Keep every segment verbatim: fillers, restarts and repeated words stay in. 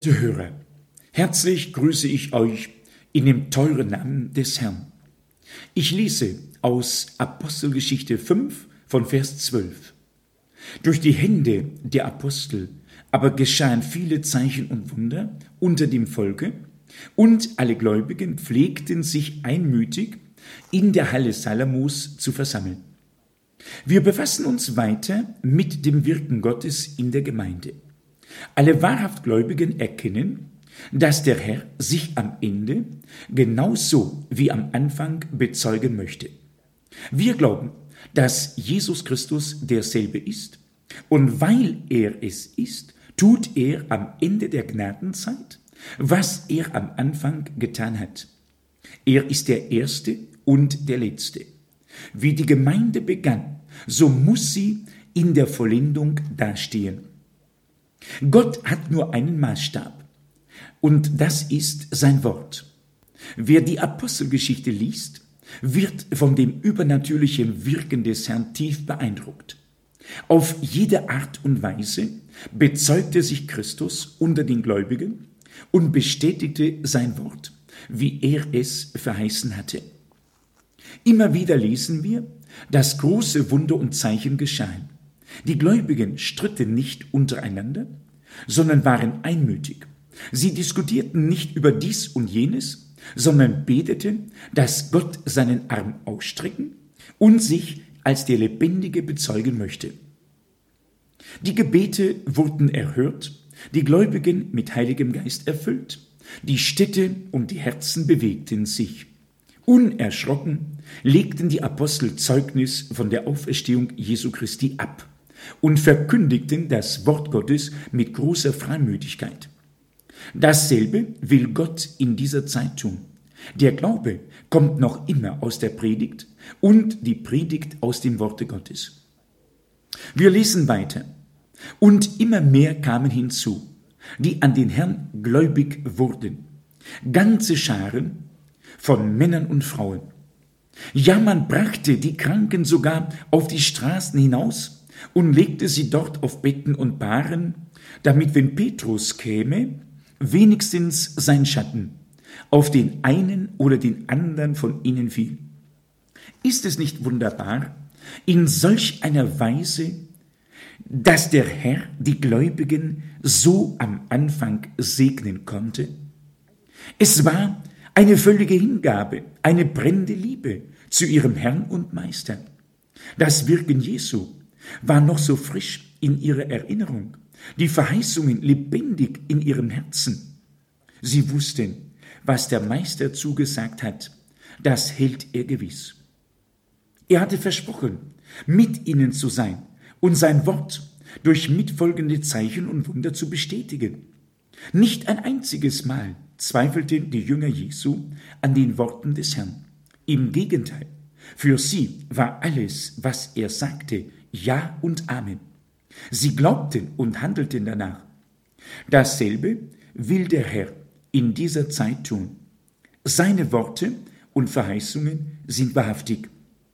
Verehrte Hörer, herzlich grüße ich euch in dem teuren Namen des Herrn. Ich lese aus Apostelgeschichte fünf von Vers zwölf. Durch die Hände der Apostel aber geschahen viele Zeichen und Wunder unter dem Volke, und alle Gläubigen pflegten sich einmütig in der Halle Salamos zu versammeln. Wir befassen uns weiter mit dem Wirken Gottes in der Gemeinde. Alle wahrhaft Gläubigen erkennen, dass der Herr sich am Ende genauso wie am Anfang bezeugen möchte. Wir glauben, dass Jesus Christus derselbe ist, und weil er es ist, tut er am Ende der Gnadenzeit, was er am Anfang getan hat. Er ist der Erste und der Letzte. Wie die Gemeinde begann, so muss sie in der Vollendung dastehen. Gott hat nur einen Maßstab, und das ist sein Wort. Wer die Apostelgeschichte liest, wird von dem übernatürlichen Wirken des Herrn tief beeindruckt. Auf jede Art und Weise bezeugte sich Christus unter den Gläubigen und bestätigte sein Wort, wie er es verheißen hatte. Immer wieder lesen wir, dass große Wunder und Zeichen geschahen. Die Gläubigen stritten nicht untereinander, sondern waren einmütig. Sie diskutierten nicht über dies und jenes, sondern beteten, dass Gott seinen Arm ausstrecken und sich als der Lebendige bezeugen möchte. Die Gebete wurden erhört, die Gläubigen mit Heiligem Geist erfüllt, die Städte und die Herzen bewegten sich. Unerschrocken legten die Apostel Zeugnis von der Auferstehung Jesu Christi ab und verkündigten das Wort Gottes mit großer Freimütigkeit. Dasselbe will Gott in dieser Zeit tun. Der Glaube kommt noch immer aus der Predigt und die Predigt aus dem Worte Gottes. Wir lesen weiter. Und immer mehr kamen hinzu, die an den Herrn gläubig wurden. Ganze Scharen von Männern und Frauen. Ja, man brachte die Kranken sogar auf die Straßen hinaus und legte sie dort auf Betten und Bahren, damit, wenn Petrus käme, wenigstens sein Schatten auf den einen oder den anderen von ihnen fiel. Ist es nicht wunderbar, in solch einer Weise, dass der Herr die Gläubigen so am Anfang segnen konnte? Es war eine völlige Hingabe, eine brennende Liebe zu ihrem Herrn und Meister. Das Wirken Jesu war noch so frisch in ihrer Erinnerung, die Verheißungen lebendig in ihrem Herzen. Sie wussten, was der Meister zugesagt hat, das hält er gewiss. Er hatte versprochen, mit ihnen zu sein und sein Wort durch mitfolgende Zeichen und Wunder zu bestätigen. Nicht ein einziges Mal zweifelten die Jünger Jesu an den Worten des Herrn. Im Gegenteil, für sie war alles, was er sagte, Ja und Amen. Sie glaubten und handelten danach. Dasselbe will der Herr in dieser Zeit tun. Seine Worte und Verheißungen sind wahrhaftig.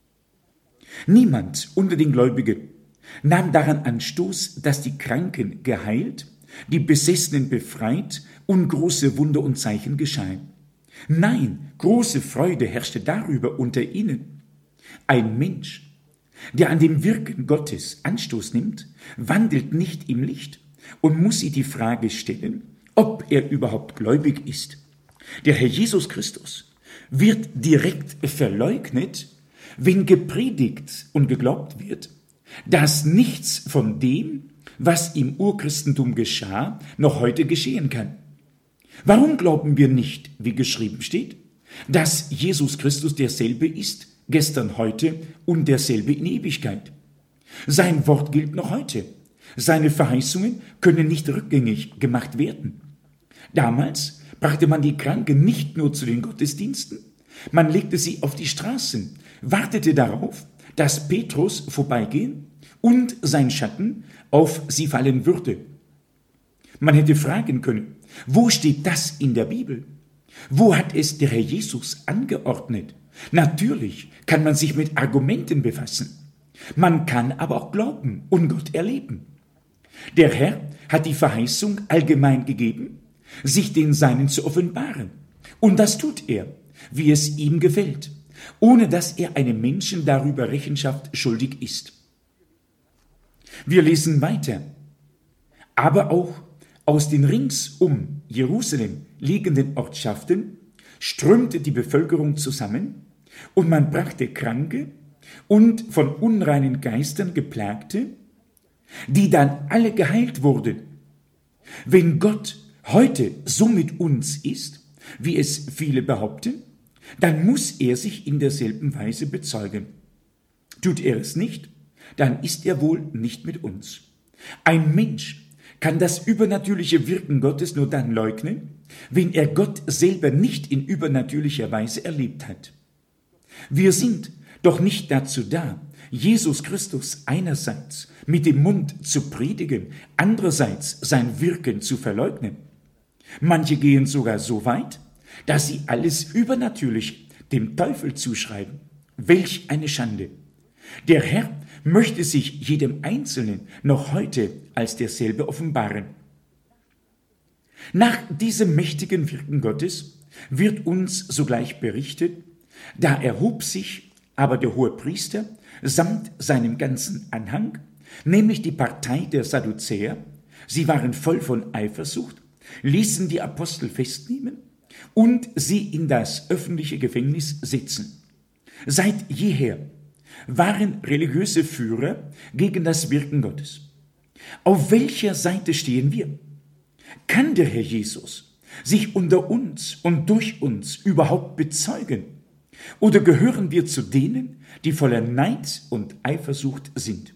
Niemand unter den Gläubigen nahm daran Anstoß, dass die Kranken geheilt, die Besessenen befreit und große Wunder und Zeichen geschahen. Nein, große Freude herrschte darüber unter ihnen. Ein Mensch, der an dem Wirken Gottes Anstoß nimmt, wandelt nicht im Licht und muss sich die Frage stellen, ob er überhaupt gläubig ist. Der Herr Jesus Christus wird direkt verleugnet, wenn gepredigt und geglaubt wird, dass nichts von dem, was im Urchristentum geschah, noch heute geschehen kann. Warum glauben wir nicht, wie geschrieben steht, dass Jesus Christus derselbe ist, gestern, heute und derselbe in Ewigkeit? Sein Wort gilt noch heute. Seine Verheißungen können nicht rückgängig gemacht werden. Damals brachte man die Kranken nicht nur zu den Gottesdiensten, man legte sie auf die Straßen, wartete darauf, dass Petrus vorbeigehen und sein Schatten auf sie fallen würde. Man hätte fragen können, wo steht das in der Bibel? Wo hat es der Herr Jesus angeordnet? Natürlich kann man sich mit Argumenten befassen. Man kann aber auch glauben und Gott erleben. Der Herr hat die Verheißung allgemein gegeben, sich den Seinen zu offenbaren. Und das tut er, wie es ihm gefällt, ohne dass er einem Menschen darüber Rechenschaft schuldig ist. Wir lesen weiter. Aber auch aus den ringsum Jerusalem liegenden Ortschaften strömte die Bevölkerung zusammen, und man brachte Kranke und von unreinen Geistern Geplagte, die dann alle geheilt wurden. Wenn Gott heute so mit uns ist, wie es viele behaupten, dann muss er sich in derselben Weise bezeugen. Tut er es nicht, dann ist er wohl nicht mit uns. Ein Mensch kann das übernatürliche Wirken Gottes nur dann leugnen, wenn er Gott selber nicht in übernatürlicher Weise erlebt hat. Wir sind doch nicht dazu da, Jesus Christus einerseits mit dem Mund zu predigen, andererseits sein Wirken zu verleugnen. Manche gehen sogar so weit, dass sie alles übernatürlich dem Teufel zuschreiben. Welch eine Schande! Der Herr möchte sich jedem Einzelnen noch heute als derselbe offenbaren. Nach diesem mächtigen Wirken Gottes wird uns sogleich berichtet, da erhob sich aber der Hohepriester samt seinem ganzen Anhang, nämlich die Partei der Sadduzäer, sie waren voll von Eifersucht, ließen die Apostel festnehmen und sie in das öffentliche Gefängnis setzen. Seit jeher waren religiöse Führer gegen das Wirken Gottes. Auf welcher Seite stehen wir? Kann der Herr Jesus sich unter uns und durch uns überhaupt bezeugen? Oder gehören wir zu denen, die voller Neid und Eifersucht sind?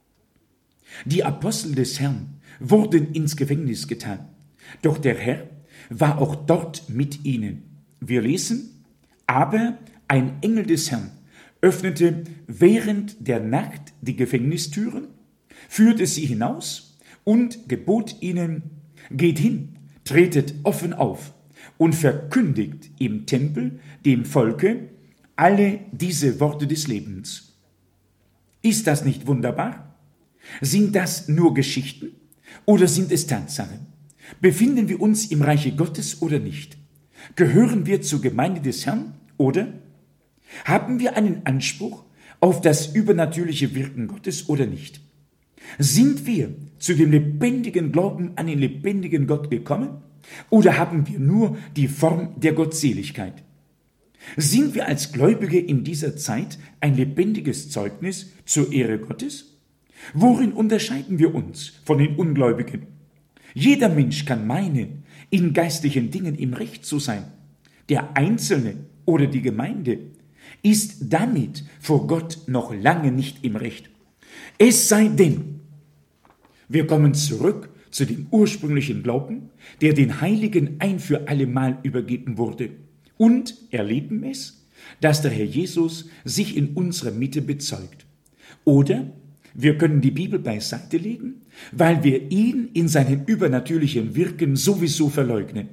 Die Apostel des Herrn wurden ins Gefängnis getan, doch der Herr war auch dort mit ihnen. Wir lesen, aber ein Engel des Herrn öffnete während der Nacht die Gefängnistüren, führte sie hinaus und gebot ihnen, geht hin, tretet offen auf und verkündigt im Tempel dem Volke alle diese Worte des Lebens. Ist das nicht wunderbar? Sind das nur Geschichten oder sind es Tatsachen? Befinden wir uns im Reiche Gottes oder nicht? Gehören wir zur Gemeinde des Herrn oder? Haben wir einen Anspruch auf das übernatürliche Wirken Gottes oder nicht? Sind wir zu dem lebendigen Glauben an den lebendigen Gott gekommen oder haben wir nur die Form der Gottseligkeit? Sind wir als Gläubige in dieser Zeit ein lebendiges Zeugnis zur Ehre Gottes? Worin unterscheiden wir uns von den Ungläubigen? Jeder Mensch kann meinen, in geistlichen Dingen im Recht zu sein. Der Einzelne oder die Gemeinde ist damit vor Gott noch lange nicht im Recht. Es sei denn, wir kommen zurück zu dem ursprünglichen Glauben, der den Heiligen ein für allemal übergeben wurde, und erleben es, dass der Herr Jesus sich in unserer Mitte bezeugt. Oder wir können die Bibel beiseite legen, weil wir ihn in seinem übernatürlichen Wirken sowieso verleugnen.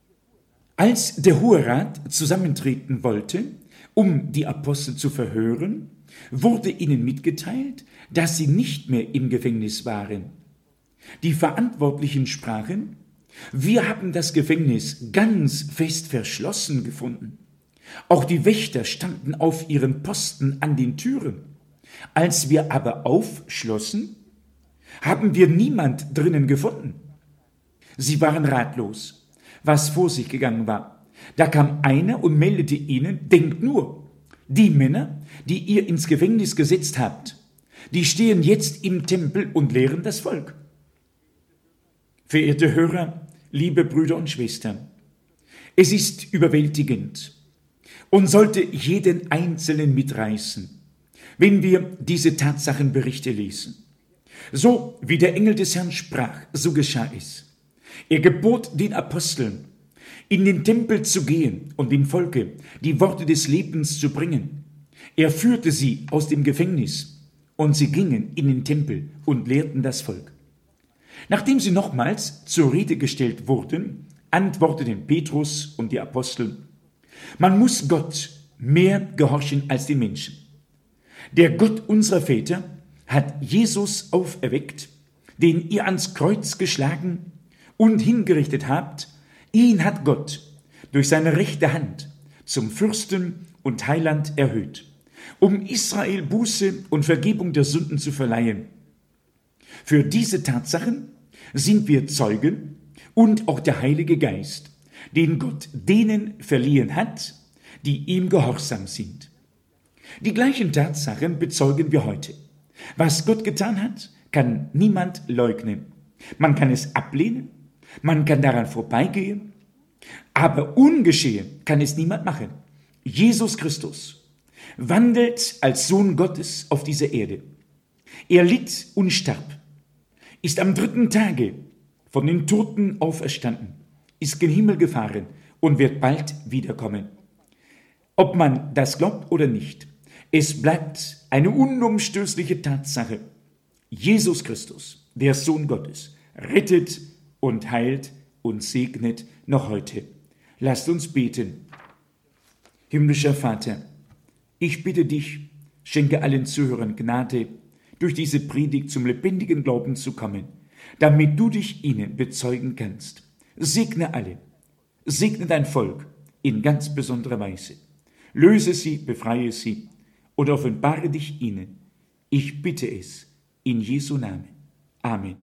Als der Hohe Rat zusammentreten wollte, um die Apostel zu verhören, wurde ihnen mitgeteilt, dass sie nicht mehr im Gefängnis waren. Die Verantwortlichen sprachen, wir haben das Gefängnis ganz fest verschlossen gefunden. Auch die Wächter standen auf ihren Posten an den Türen. Als wir aber aufschlossen, haben wir niemand drinnen gefunden. Sie waren ratlos, was vor sich gegangen war. Da kam einer und meldete ihnen, denkt nur, die Männer, die ihr ins Gefängnis gesetzt habt, die stehen jetzt im Tempel und lehren das Volk. Verehrte Hörer, liebe Brüder und Schwestern, es ist überwältigend und sollte jeden Einzelnen mitreißen, wenn wir diese Tatsachenberichte lesen. So wie der Engel des Herrn sprach, so geschah es. Er gebot den Aposteln, in den Tempel zu gehen und dem Volke die Worte des Lebens zu bringen. Er führte sie aus dem Gefängnis und sie gingen in den Tempel und lehrten das Volk. Nachdem sie nochmals zur Rede gestellt wurden, antworteten Petrus und die Apostel, man muss Gott mehr gehorchen als den Menschen. Der Gott unserer Väter hat Jesus auferweckt, den ihr ans Kreuz geschlagen und hingerichtet habt Ihn hat Gott durch seine rechte Hand zum Fürsten und Heiland erhöht, um Israel Buße und Vergebung der Sünden zu verleihen. Für diese Tatsachen sind wir Zeugen und auch der Heilige Geist, den Gott denen verliehen hat, die ihm gehorsam sind. Die gleichen Tatsachen bezeugen wir heute. Was Gott getan hat, kann niemand leugnen. Man kann es ablehnen, man kann daran vorbeigehen, aber ungeschehen kann es niemand machen. Jesus Christus wandelt als Sohn Gottes auf dieser Erde. Er litt und starb, ist am dritten Tage von den Toten auferstanden, ist gen Himmel gefahren und wird bald wiederkommen. Ob man das glaubt oder nicht, es bleibt eine unumstößliche Tatsache. Jesus Christus, der Sohn Gottes, rettet und heilt und segnet noch heute. Lasst uns beten. Himmlischer Vater, ich bitte dich, schenke allen Zuhörern Gnade, durch diese Predigt zum lebendigen Glauben zu kommen, damit du dich ihnen bezeugen kannst. Segne alle, segne dein Volk in ganz besonderer Weise. Löse sie, befreie sie und offenbare dich ihnen. Ich bitte es in Jesu Namen. Amen.